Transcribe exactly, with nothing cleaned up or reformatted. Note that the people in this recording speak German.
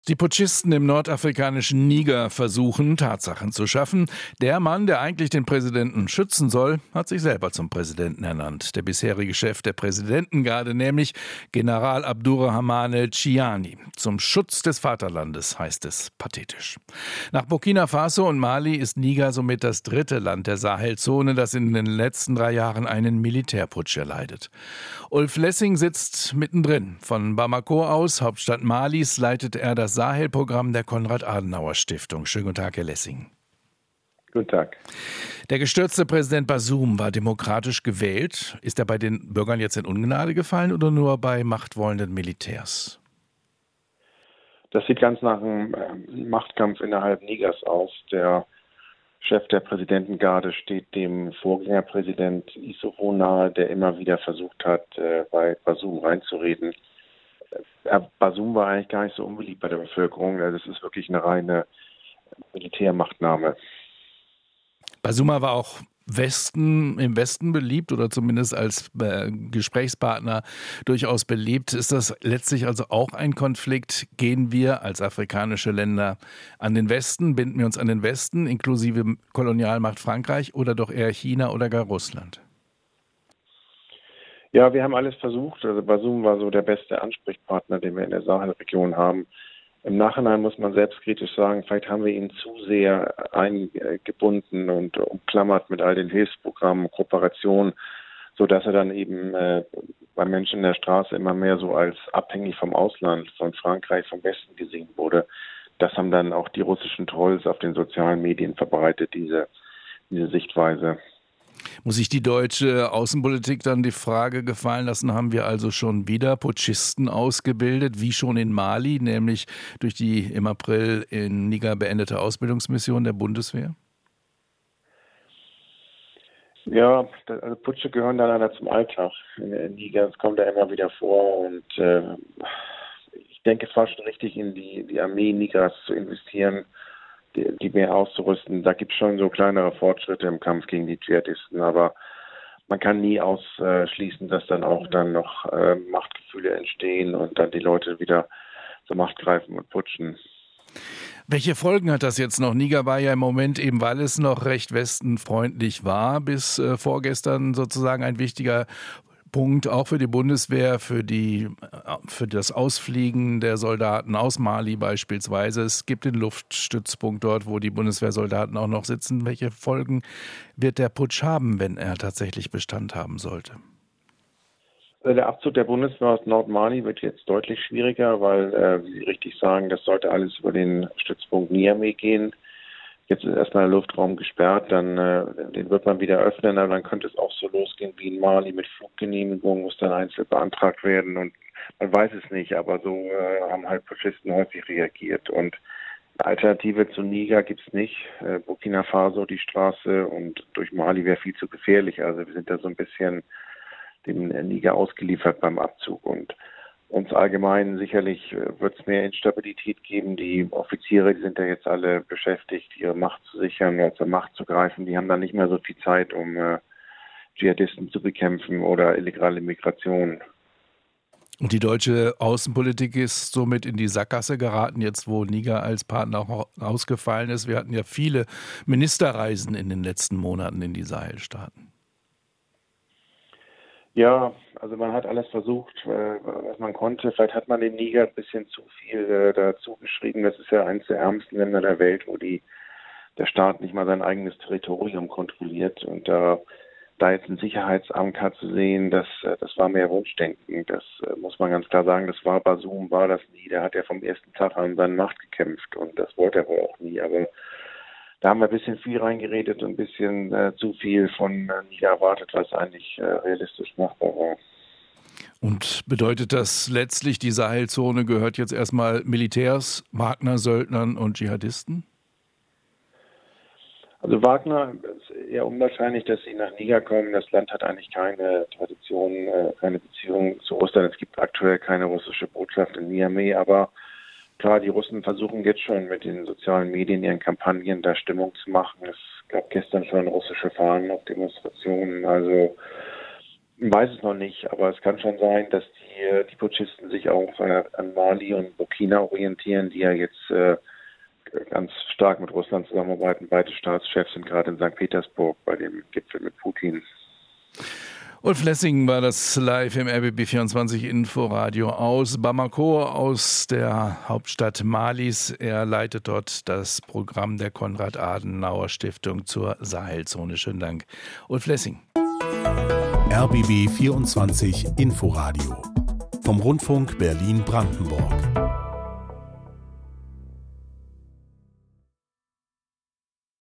Die Putschisten im nordafrikanischen Niger versuchen, Tatsachen zu schaffen. Der Mann, der eigentlich den Präsidenten schützen soll, hat sich selber zum Präsidenten ernannt. Der bisherige Chef der Präsidentengarde, nämlich General Abdurrahmane Chiani. Zum Schutz des Vaterlandes, heißt es pathetisch. Nach Burkina Faso und Mali ist Niger somit das dritte Land der Sahelzone, das in den letzten drei Jahren einen Militärputsch erleidet. Ulf Lessing sitzt mittendrin. Von Bamako aus, Hauptstadt Malis, leitet er das Sahel-Programm der Konrad-Adenauer-Stiftung. Schönen guten Tag, Herr Lessing. Guten Tag. Der gestürzte Präsident Bazoum war demokratisch gewählt. Ist er bei den Bürgern jetzt in Ungnade gefallen oder nur bei machtwollenden Militärs? Das sieht ganz nach einem Machtkampf innerhalb Nigers aus. Der Chef der Präsidentengarde steht dem Vorgängerpräsident Issoufou nahe, der immer wieder versucht hat, bei Bazoum reinzureden. Bazoum war eigentlich gar nicht so unbeliebt bei der Bevölkerung. Das ist wirklich eine reine Militärmachtnahme. Bazoum war auch Westen, im Westen beliebt oder zumindest als äh, Gesprächspartner durchaus beliebt. Ist das letztlich also auch ein Konflikt? Gehen wir als afrikanische Länder an den Westen, binden wir uns an den Westen, inklusive Kolonialmacht Frankreich oder doch eher China oder gar Russland? Ja, wir haben alles versucht. Also Bazoum war so der beste Ansprechpartner, den wir in der Sahelregion haben. Im Nachhinein muss man selbstkritisch sagen, vielleicht haben wir ihn zu sehr eingebunden und umklammert mit all den Hilfsprogrammen, Kooperationen, sodass er dann eben äh, bei Menschen in der Straße immer mehr so als abhängig vom Ausland, von Frankreich, vom Westen gesehen wurde. Das haben dann auch die russischen Trolls auf den sozialen Medien verbreitet, diese, diese Sichtweise. Muss sich die deutsche Außenpolitik dann die Frage gefallen lassen, haben wir also schon wieder Putschisten ausgebildet, wie schon in Mali, nämlich durch die im April in Niger beendete Ausbildungsmission der Bundeswehr? Ja, also Putsche gehören da leider zum Alltag in Niger. Es kommt da immer wieder vor und äh, ich denke, es war schon richtig, in die, die Armee Nigers zu investieren, Die, die mehr auszurüsten. Da gibt es schon so kleinere Fortschritte im Kampf gegen die Dschihadisten, aber man kann nie ausschließen, dass dann auch dann noch äh, Machtgefühle entstehen und dann die Leute wieder zur Macht greifen und putschen. Welche Folgen hat das jetzt noch? Niger war ja im Moment eben, weil es noch recht westenfreundlich war, bis äh, vorgestern sozusagen ein wichtiger Punkt auch für die Bundeswehr, für die, für das Ausfliegen der Soldaten aus Mali beispielsweise. Es gibt den Luftstützpunkt dort, wo die Bundeswehrsoldaten auch noch sitzen. Welche Folgen wird der Putsch haben, wenn er tatsächlich Bestand haben sollte? Der Abzug der Bundeswehr aus Nordmali wird jetzt deutlich schwieriger, weil, äh, wie Sie richtig sagen, das sollte alles über den Stützpunkt Niamey gehen. Jetzt ist erstmal der Luftraum gesperrt, dann äh, den wird man wieder öffnen, aber dann könnte es auch so losgehen wie in Mali mit Fluggenehmigung, muss dann einzeln beantragt werden und man weiß es nicht, aber so äh, haben halt Putschisten häufig reagiert und eine Alternative zu Niger gibt es nicht. Äh, Burkina Faso die Straße und durch Mali wäre viel zu gefährlich, also wir sind da so ein bisschen dem Niger ausgeliefert beim Abzug und uns allgemein sicherlich wird es mehr Instabilität geben. Die Offiziere, die sind ja jetzt alle beschäftigt, ihre Macht zu sichern, ja, zur Macht zu greifen. Die haben dann nicht mehr so viel Zeit, um äh, Dschihadisten zu bekämpfen oder illegale Migration. Und die deutsche Außenpolitik ist somit in die Sackgasse geraten, jetzt wo Niger als Partner auch ausgefallen ist. Wir hatten ja viele Ministerreisen in den letzten Monaten in die Sahelstaaten. Ja, also man hat alles versucht, was man konnte. Vielleicht hat man dem Niger ein bisschen zu viel äh, dazu geschrieben. Das ist ja eines der ärmsten Länder der Welt, wo die, der Staat nicht mal sein eigenes Territorium kontrolliert. Und äh, da jetzt ein Sicherheitsamt hat zu sehen, das, das war mehr Wunschdenken. Das äh, muss man ganz klar sagen. Das war Bazoum, war das nie. Der hat ja vom ersten Tag an seine Macht gekämpft und das wollte er wohl auch nie. Aber da haben wir ein bisschen viel reingeredet und ein bisschen äh, zu viel von äh, Niger erwartet, was eigentlich äh, realistisch machbar war. Und bedeutet das letztlich, die Sahelzone gehört jetzt erstmal Militärs, Wagner, Söldnern und Dschihadisten? Also Wagner ist eher unwahrscheinlich, dass sie nach Niger kommen. Das Land hat eigentlich keine Tradition, äh, keine Beziehung zu Russland. Es gibt aktuell keine russische Botschaft in Niamey, aber klar, die Russen versuchen jetzt schon mit den sozialen Medien, ihren Kampagnen da Stimmung zu machen. Es gab gestern schon russische Fahnen auf Demonstrationen. Also Ich weiß es noch nicht, aber es kann schon sein, dass die, die Putschisten sich auch äh, an Mali und Burkina orientieren, die ja jetzt äh, ganz stark mit Russland zusammenarbeiten. Beide Staatschefs sind gerade in Sankt Petersburg bei dem Gipfel mit Putin. Ulf Lessing war das live im R B B vierundzwanzig Inforadio aus Bamako, aus der Hauptstadt Malis. Er leitet dort das Programm der Konrad-Adenauer-Stiftung zur Sahelzone. Schönen Dank, Ulf Lessing. R B B vierundzwanzig Inforadio vom Rundfunk Berlin-Brandenburg.